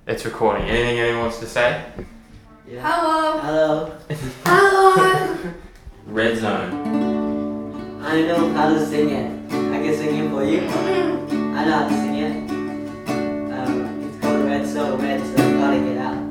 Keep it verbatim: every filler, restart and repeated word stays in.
It's recording. Anything anyone wants to say? Yeah. Hello. Hello. Hello. Red Zone. I know how to sing it. I can sing it for you. I know how to sing it. Um, it's called Red So Red, so gotta get out.